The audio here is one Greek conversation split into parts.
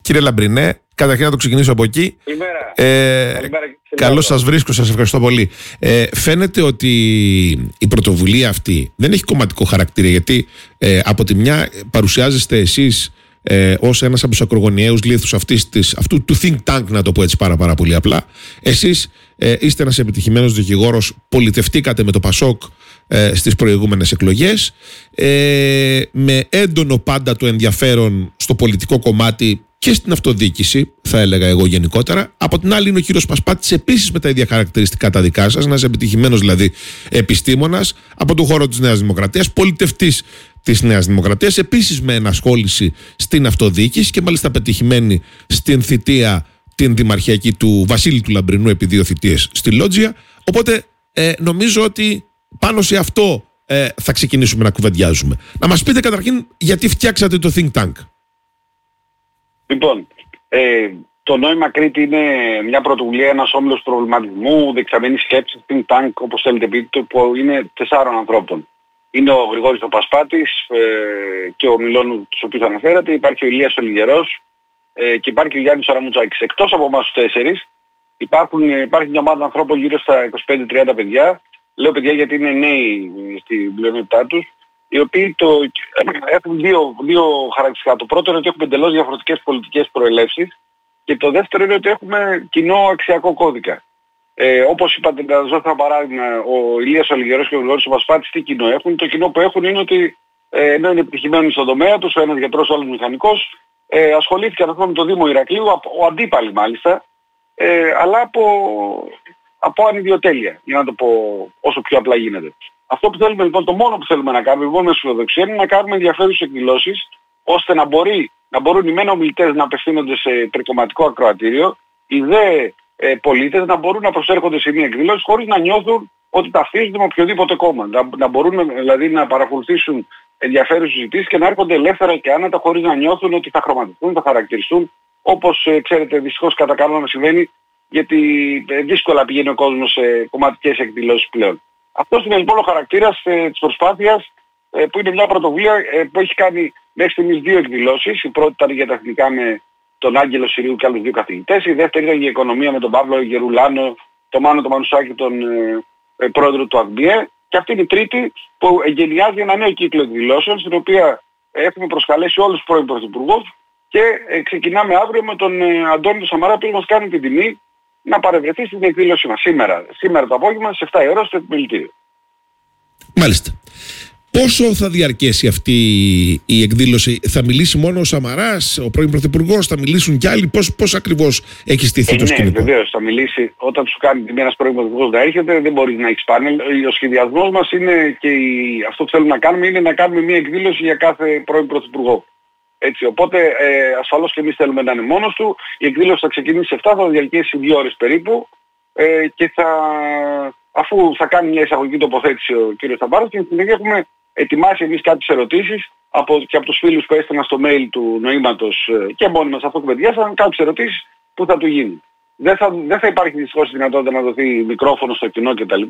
Κύριε Λαμπρινέ, καταρχήν να το ξεκινήσω από εκεί. Καλώς σας βρίσκω, σας ευχαριστώ πολύ. Φαίνεται ότι η πρωτοβουλία αυτή δεν έχει κομματικό χαρακτήρα, γιατί από τη μια παρουσιάζεστε εσείς ως ένας από τους ακρογωνιαίους λίθους αυτού του think tank, να το πω έτσι πάρα πολύ απλά. Εσείς είστε ένας επιτυχημένος δικηγόρος, πολιτευτήκατε με το Πασόκ στις προηγούμενες εκλογές, με έντονο πάντα το ενδιαφέρον στο πολιτικό κομμάτι και στην αυτοδιοίκηση, θα έλεγα εγώ γενικότερα. Από την άλλη είναι ο κύριος Πασπάτης, επίσης με τα ίδια χαρακτηριστικά τα δικά σας, ένας επιτυχημένος δηλαδή επιστήμονας από τον χώρο της Νέας Δημοκρατίας, πολιτευτής της Νέας Δημοκρατίας, επίσης με ενασχόληση στην αυτοδιοίκηση και μάλιστα πετυχημένη στην θητεία την δημαρχιακή του Βασίλη του Λαμπρινού επί 2 θητείες στη Λότζια. Οπότε νομίζω ότι πάνω σε αυτό θα ξεκινήσουμε να κουβεντιάζουμε. Να μας πείτε καταρχήν γιατί φτιάξατε το Think Tank. Λοιπόν, το νόημα Κρήτη είναι μια πρωτοβουλία, ένας όμιλος προβληματισμού, δεξαμενής σκέψης, Think Tank, όπως θέλετε πείτε, που είναι 4 ανθρώπων. Είναι ο Γρηγόρης ο Πασπάτης και ο Μιλώνου, τους οποίους αναφέρατε, υπάρχει ο Ηλίας ο Λιγερός και υπάρχει ο Γιάννης ο Ραμουτσάκης. Εκτός από εμάς τους 4 υπάρχει μια ομάδα ανθρώπων γύρω στα 25-30 παιδιά. Λέω παιδιά γιατί είναι νέοι στην πλειονότητά τους, οι οποίοι έχουν δύο χαρακτηριστικά. Το πρώτο είναι ότι έχουμε εντελώς διαφορετικές πολιτικές προελεύσεις και το δεύτερο είναι ότι έχουμε κοινό αξιακό κώδικα. Όπως είπατε, να δώσω ένα παράδειγμα, ο Ηλίας ο Λιγερός και ο Γρηγόρης ο Πασπάτης τι κοινό έχουν? Το κοινό που έχουν είναι ότι ενώ είναι επιτυχημένοι στον τομέα τους, ο ένας γιατρός, ο άλλος μηχανικός, ασχολήθηκαν με το Δήμο Ηρακλείου, ο αντίπαλοι μάλιστα, αλλά από ανιδιοτέλεια, για να το πω όσο πιο απλά γίνεται. Αυτό που θέλουμε λοιπόν, το μόνο που θέλουμε να κάνουμε, λοιπόν με αισιοδοξία, είναι να κάνουμε ενδιαφέρουσες εκδηλώσεις, ώστε να μπορούν οι μεν ομιλητές να απευθύνονται σε τρικομματικό ακροατήριο, οι δε πολίτες να μπορούν να προσέρχονται σε μια εκδήλωση χωρίς να νιώθουν ότι ταυτίζονται με οποιοδήποτε κόμμα. Να μπορούν δηλαδή να παρακολουθήσουν ενδιαφέρουσες συζητήσεις και να έρχονται ελεύθερα και άνετα χωρίς να νιώθουν ότι θα χρωματιστούν, θα χαρακτηριστούν, όπως ξέρετε δυστυχώς κατά κανόνα συμβαίνει, γιατί δύσκολα πηγαίνει ο κόσμος σε κομματικές εκδηλώσεις πλέον. Αυτός είναι λοιπόν ο χαρακτήρας της προσπάθειας, που είναι μια πρωτοβουλία που έχει κάνει μέχρι στιγμής 2 εκδηλώσεις. Η πρώτη ήταν για τα εθνικά με τον Άγγελο Συρίου και άλλους 2 καθηγητές. Η δεύτερη ήταν για οικονομία με τον Παύλο Γερουλάνο, τον Μάνο τον Μανουσάκη, τον πρόεδρο του ΑΚΜΙΕ. Και αυτή είναι η τρίτη που εγκαινιάζει ένα νέο κύκλο εκδηλώσεων, στην οποία έχουμε προσκαλέσει όλους τους πρώην πρωθυπουργούς και ξεκινάμε αύριο με τον Αντώνη Σαμαρά, που μας κάνει την τιμή να παρευρεθεί στην εκδήλωση μας σήμερα το απόγευμα στις 7 η ώρα στο Επιμελητήριο. Μάλιστα. Πόσο θα διαρκέσει αυτή η εκδήλωση? Θα μιλήσει μόνο ο Σαμαράς, ο πρώην Πρωθυπουργός, θα μιλήσουν κι άλλοι? Πώς ακριβώς έχει στηθεί το σκηνικό? Ναι, βεβαίως θα μιλήσει. Όταν σου κάνει τιμή ένας πρώην Πρωθυπουργός να έρχεται, δεν μπορείς να έχεις πάνελ. Ο σχεδιασμός μας είναι και αυτό που θέλουμε να κάνουμε είναι να κάνουμε μια εκδήλωση για κάθε πρώην Πρωθυπουργό. Έτσι, οπότε ασφαλώς και εμείς θέλουμε να είναι μόνος του. Η εκδήλωση θα ξεκινήσει 7, θα διαρκέσει 2 ώρες περίπου και αφού θα κάνει μια εισαγωγική τοποθέτηση ο κ. Σταμπάρος, και στην συνέχεια έχουμε ετοιμάσει εμείς κάποιες ερωτήσεις και από τους φίλους που έστειλαν στο mail του νοήματος και μόνοι μας αυτό που παιδιάσαν, κάποιες ερωτήσεις που θα του γίνουν. Δεν θα υπάρχει δυστυχώς δυνατότητα να δοθεί μικρόφωνο στο κοινό κτλ.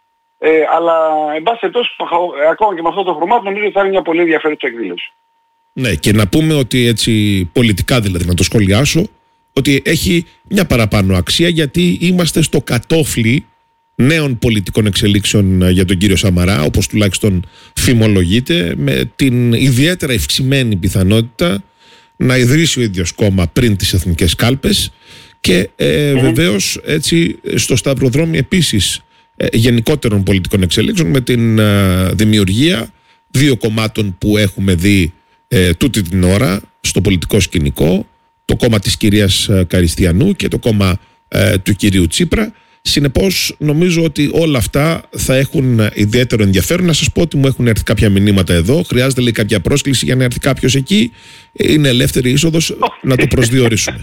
Αλλά εν πάση περιπτώσει, ακόμα και με αυτό το φορμάτ, νομίζω ότι θα είναι μια πολύ ενδιαφέρουσα εκδήλωση. Ναι, και να πούμε ότι έτσι πολιτικά, δηλαδή να το σχολιάσω, ότι έχει μια παραπάνω αξία, γιατί είμαστε στο κατόφλι νέων πολιτικών εξελίξεων για τον κύριο Σαμαρά, όπως τουλάχιστον φημολογείται, με την ιδιαίτερα ευξημένη πιθανότητα να ιδρύσει ο ίδιος κόμμα πριν τις εθνικές κάλπες και βεβαίως έτσι στο σταυροδρόμι επίσης γενικότερων πολιτικών εξελίξεων, με την δημιουργία 2 κομμάτων που έχουμε δει τούτη την ώρα στο πολιτικό σκηνικό, το κόμμα της κυρίας Καριστιανού και το κόμμα του κυρίου Τσίπρα. Συνεπώς νομίζω ότι όλα αυτά θα έχουν ιδιαίτερο ενδιαφέρον. Να σας πω ότι μου έχουν έρθει κάποια μηνύματα εδώ. Χρειάζεται λέει κάποια πρόσκληση για να έρθει κάποιος εκεί? Είναι ελεύθερη είσοδος, να το προσδιορίσουμε?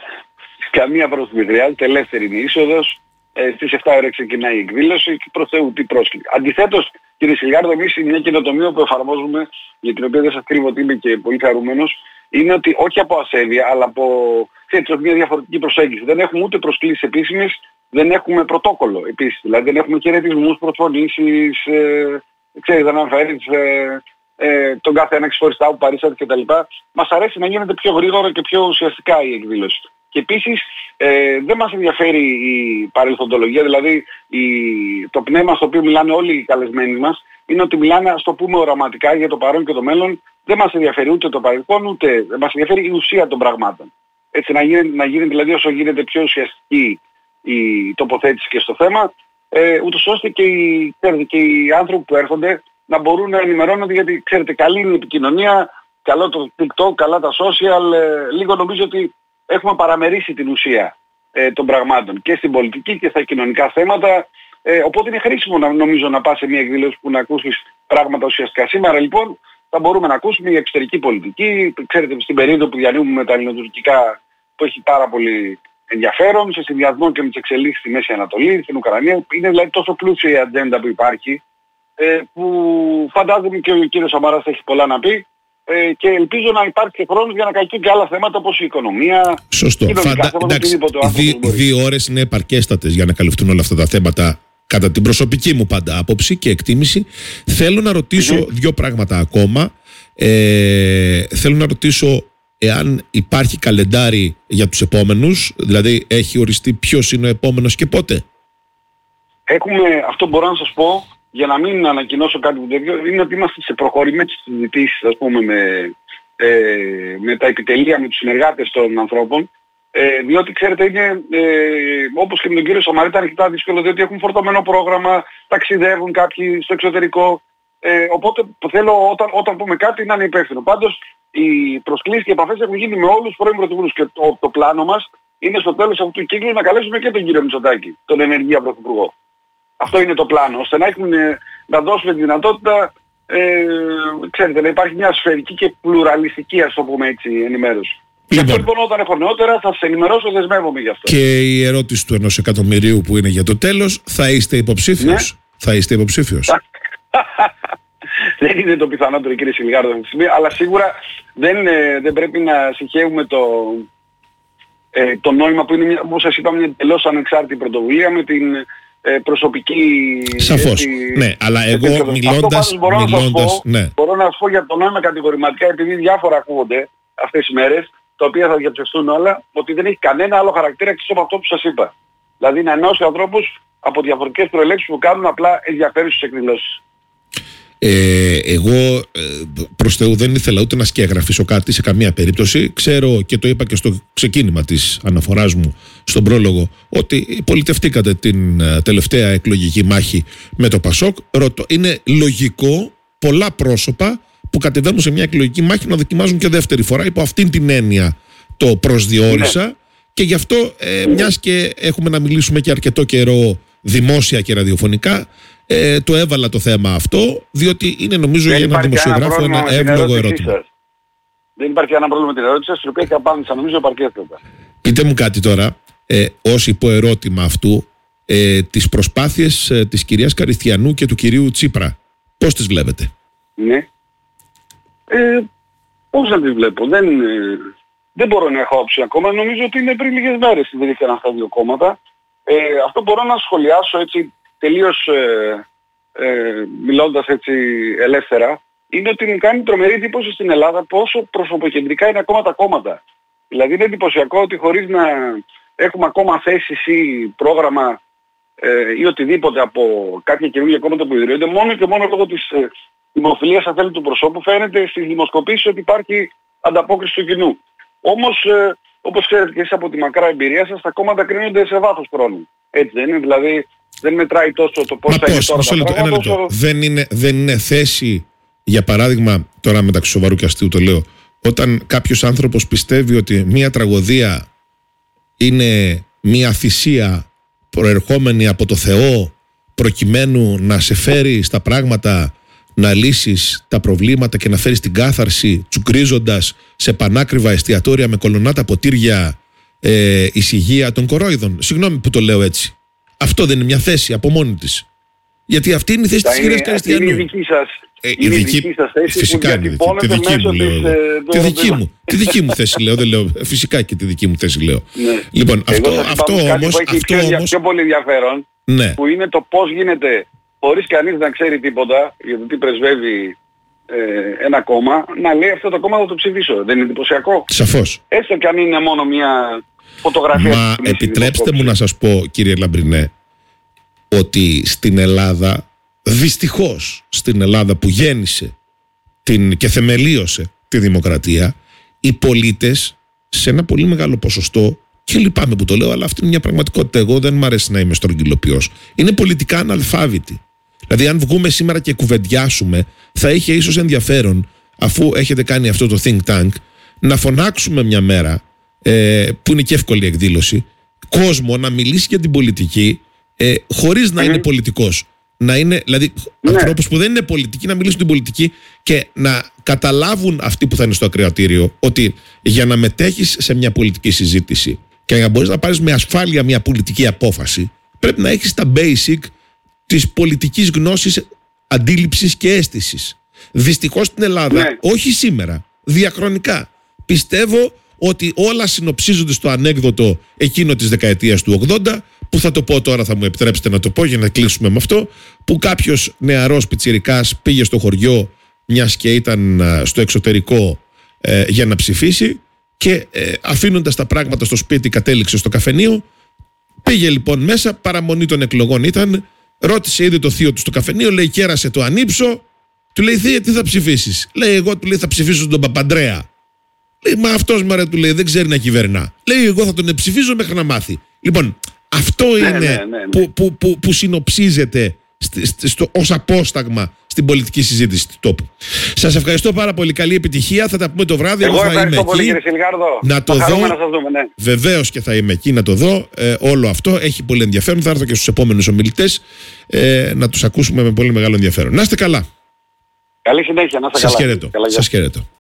Καμία πρόσκληση χρειάζεται, ελεύθερη είναι η είσοδος. Στις 7 ώρα ξεκινάει η εκδήλωση και προς Θεού τι πρόσκληση. Αντιθέτως, κύριε Σιλιάρδο, εμείς μια καινοτομία που εφαρμόζουμε, για την οποία δεν σας κρύβω ότι είμαι και πολύ χαρούμενος, είναι ότι όχι από ασέβεια, αλλά από μια διαφορετική προσέγγιση. Δεν έχουμε ούτε προσκλήσεις επίσημες, δεν έχουμε πρωτόκολλο επίσης. Δηλαδή δεν έχουμε χαιρετισμούς, προφωνήσεις, ξέρετε, να αναφέρεις τον κάθε ένα ξεχωριστά που παρήσατε κτλ. Μας αρέσει να γίνεται πιο γρήγορα και πιο ουσιαστικά η εκδήλωση. Και επίσης δεν μας ενδιαφέρει η παρελθοντολογία, δηλαδή το πνεύμα στο οποίο μιλάνε όλοι οι καλεσμένοι μας είναι ότι μιλάνε, ας το πούμε, οραματικά για το παρόν και το μέλλον. Δεν μας ενδιαφέρει ούτε το παρελθόν, ούτε μας ενδιαφέρει η ουσία των πραγμάτων. Έτσι να γίνει δηλαδή όσο γίνεται πιο ουσιαστική η τοποθέτηση και στο θέμα, ούτως ώστε και οι άνθρωποι που έρχονται να μπορούν να ενημερώνονται, γιατί ξέρετε, καλή είναι η επικοινωνία, καλό το TikTok, καλά τα social, λίγο νομίζω ότι έχουμε παραμερίσει την ουσία των πραγμάτων και στην πολιτική και στα κοινωνικά θέματα, οπότε είναι χρήσιμο νομίζω να πας σε μια εκδήλωση που να ακούσεις πράγματα ουσιαστικά. Σήμερα λοιπόν θα μπορούμε να ακούσουμε η εξωτερική πολιτική, ξέρετε, στην περίοδο που διανύουμε τα ελληνοτουρκικά που έχει πάρα πολύ ενδιαφέρον, σε συνδυασμό και με τις εξελίξεις στη Μέση Ανατολή, στην Ουκρανία. Είναι δηλαδή τόσο πλούσια η ατζέντα που υπάρχει, που φαντάζομαι και ο κύριος Σαμαράς έχει πολλά να πει, και ελπίζω να υπάρχει και χρόνος για να καλυφθούν και άλλα θέματα όπως η οικονομία. Σωστό. Εντάξει, 2 ώρες είναι επαρκέστατες για να καλυφθούν όλα αυτά τα θέματα, κατά την προσωπική μου πάντα άποψη και εκτίμηση. Θέλω να ρωτήσω 2 πράγματα ακόμα. Θέλω να ρωτήσω εάν υπάρχει καλεντάρι για τους επόμενους, δηλαδή έχει οριστεί ποιος είναι ο επόμενος και πότε. Αυτό μπορώ να σας πω, για να μην ανακοινώσω κάτι τέτοιο, είναι ότι είμαστε σε προχωρημένες συζητήσεις, ας πούμε, με τα επιτελεία, με τους συνεργάτες των ανθρώπων, διότι ξέρετε είναι, όπως και με τον κύριο Σαμαρή, ήταν αρκετά δύσκολο, διότι έχουν φορτωμένο πρόγραμμα, ταξιδεύουν κάποιοι στο εξωτερικό, οπότε θέλω όταν πούμε κάτι να είναι υπεύθυνο. Πάντως οι προσκλήσεις και οι επαφές έχουν γίνει με όλους τους πρώην πρωθυπουργούς και το πλάνο μας είναι στο τέλος αυτού του κύκλου να καλέσουμε και τον κύριο Μητσοτάκη, τον ενεργεία πρωθυπουργό. Αυτό είναι το πλάνο, ώστε να δώσουμε τη δυνατότητα, ξέρετε, να υπάρχει μια σφαιρική και πλουραλιστική, ας το πούμε έτσι, ενημέρωση. Λοιπόν, αυτό λοιπόν όταν έχω νεότερα θα σας ενημερώσω, δεσμεύομαι γι' αυτό. Και η ερώτηση του 1 εκατομμυρίου που είναι για το τέλος, θα είστε υποψήφιος? Ναι. Θα είστε υποψήφιος? Δεν είναι το πιθανότερο, κύριε Σιλιγάρδο, αυτή τη στιγμή, αλλά σίγουρα δεν πρέπει να συγχαίουμε το νόημα που είναι, όπως σας είπα, μια εντελώς ανεξάρτητη πρωτοβουλία με την προσωπική... Σαφώς, ναι, αλλά εγώ μιλώντας... Μπορώ να σας πω για το νόημα κατηγορηματικά, επειδή διάφορα ακούγονται αυτές τις μέρες, τα οποία θα διαψευστούν όλα, ότι δεν έχει κανένα άλλο χαρακτήρα εκτός από αυτό που σας είπα. Δηλαδή να ενώσει ανθρώπους από διαφορετικές προελεύσεις που κάνουν απλά ενδιαφέρουσες εκδηλώσεις. Εγώ προς Θεού δεν ήθελα ούτε να σκιαγραφίσω κάτι σε καμία περίπτωση. Ξέρω και το είπα και στο ξεκίνημα της αναφοράς μου, στον πρόλογο, ότι πολιτευτήκατε την τελευταία εκλογική μάχη με το Πασόκ. Είναι λογικό πολλά πρόσωπα που κατεβαίνουν σε μια εκλογική μάχη να δοκιμάζουν και δεύτερη φορά. Υπό αυτήν την έννοια το προσδιορίσα, και γι' αυτό μιας και έχουμε να μιλήσουμε και αρκετό καιρό δημόσια και ραδιοφωνικά, το έβαλα το θέμα αυτό, διότι είναι νομίζω για έναν δημοσιογράφο ένα εύλογο ερώτημα. Δεν υπάρχει κανένα πρόβλημα με την ερώτηση σας, την οποία και απάντησα νομίζω επαρκέστατα. Πείτε μου κάτι τώρα, ως υποερώτημα αυτού, τις προσπάθειες της κυρίας Καριστιανού και του κυρίου Τσίπρα, πώς τις βλέπετε? Ναι. Πώς να τις βλέπω? Δεν μπορώ να έχω άποψη ακόμα. Νομίζω ότι είναι πριν λίγες μέρες ιδρύθηκαν αυτά τα 2 κόμματα. Αυτό μπορώ να σχολιάσω έτσι τελείως μιλώντας έτσι ελεύθερα, είναι ότι μου κάνει τρομερή εντύπωση στην Ελλάδα πόσο προσωποκεντρικά είναι ακόμα τα κόμματα. Δηλαδή είναι εντυπωσιακό ότι χωρίς να έχουμε ακόμα θέσεις ή πρόγραμμα ή οτιδήποτε από κάποια καινούργια κόμματα που ιδρύονται, μόνο και μόνο λόγω της δημοφιλίας, αν θέλει, του προσώπου, φαίνεται στις δημοσκοπήσεις ότι υπάρχει ανταπόκριση του κοινού. Όμως, όπως ξέρετε και εσείς από τη μακρά εμπειρία σας, τα κόμματα κρίνονται σε βάθος χρόνου. Έτσι δεν είναι? Δηλαδή δεν μετράει τόσο το πώς θα είναι τώρα τα πράγματα. Όσο... Δεν είναι θέση, για παράδειγμα, τώρα μεταξύ σοβαρού και αστείου το λέω, όταν κάποιος άνθρωπος πιστεύει ότι μία τραγωδία είναι μία θυσία προερχόμενη από το Θεό, προκειμένου να σε φέρει στα πράγματα, να λύσεις τα προβλήματα και να φέρεις την κάθαρση, τσουκρίζοντας σε πανάκριβα εστιατόρια με κολονάτα ποτήρια εισηγεία των κορόιδων. Συγγνώμη που το λέω έτσι. Αυτό δεν είναι μια θέση από μόνη της? Γιατί αυτή είναι η θέση της κυρίας Καριστιανού. Είναι η δική σας. Είναι η δική σας θέση. Φυσικά είναι τη δική μου, λέω. Τη δική μου θέση λέω, δεν λέω. Φυσικά και τη δική μου θέση λέω. Ναι. Λοιπόν, αυτό όμως πιο πολύ ενδιαφέρον, ναι, που είναι το πώς γίνεται χωρίς κανείς να ξέρει τίποτα για το τι πρεσβεύει ένα κόμμα να λέει αυτό το κόμμα θα το ψηφίσω. Δεν είναι εντυπωσιακό? Σαφώς. Έστω και αν είναι μόνο μια φωτογραφία. Μα επιτρέψτε μου να σας πω, κύριε Λαμπρινέ, ότι στην Ελλάδα, δυστυχώς στην Ελλάδα που γέννησε και θεμελίωσε τη δημοκρατία, οι πολίτες σε ένα πολύ μεγάλο ποσοστό, και λυπάμαι που το λέω, αλλά αυτή είναι μια πραγματικότητα. Εγώ δεν μου αρέσει να είμαι στρογγυλοποιός. Είναι πολιτικά αναλφάβητοι. Δηλαδή, αν βγούμε σήμερα και κουβεντιάσουμε, θα είχε ίσως ενδιαφέρον, αφού έχετε κάνει αυτό το think tank, να φωνάξουμε μια μέρα, που είναι και εύκολη εκδήλωση, κόσμο να μιλήσει για την πολιτική, χωρίς να είναι πολιτικός. Να είναι, δηλαδή, ανθρώπους που δεν είναι πολιτικοί να μιλήσουν την πολιτική και να καταλάβουν αυτοί που θα είναι στο ακροατήριο ότι για να μετέχεις σε μια πολιτική συζήτηση και να μπορείς να πάρεις με ασφάλεια μια πολιτική απόφαση, πρέπει να έχεις τα basic της πολιτικής γνώσης, αντίληψης και αίσθησης. Δυστυχώς στην Ελλάδα, όχι σήμερα, διαχρονικά, πιστεύω ότι όλα συνοψίζονται στο ανέκδοτο εκείνο της δεκαετίας του 80, που θα το πω τώρα, θα μου επιτρέψετε να το πω για να κλείσουμε με αυτό, που κάποιος νεαρός πιτσιρικάς πήγε στο χωριό, μιας και ήταν στο εξωτερικό, για να ψηφίσει, και αφήνοντας τα πράγματα στο σπίτι κατέληξε στο καφενείο. Πήγε λοιπόν μέσα, παραμονή των εκλογών ήταν, ρώτησε ήδη το θείο του στο καφενείο, λέει, κέρασε το ανήψο, του λέει, θεία, τι θα ψηφίσεις? Λέει, εγώ, του λέει, θα ψηφίσω τον Παπαντρέα. Λέει, μα αυτός μωρέ, του λέει, δεν ξέρει να κυβερνά. Λέει, εγώ θα τον ψηφίζω μέχρι να μάθει. Λοιπόν, αυτό είναι που συνοψίζεται ως απόσταγμα στην πολιτική συζήτηση του τόπου. Σας ευχαριστώ πάρα πολύ. Καλή επιτυχία. Θα τα πούμε το βράδυ. Εγώ θα είμαι πολύ, κύριε Σιλγάρδο. Να το δω. Να σας δούμε, ναι. Βεβαίως και θα είμαι εκεί να το δω. Όλο αυτό έχει πολύ ενδιαφέρον. Θα έρθω και στους επόμενους ομιλητές να τους ακούσουμε με πολύ μεγάλο ενδιαφέρον. Να είστε καλά. Καλή συνέχεια. Να είστε καλά. Σας χαιρετώ.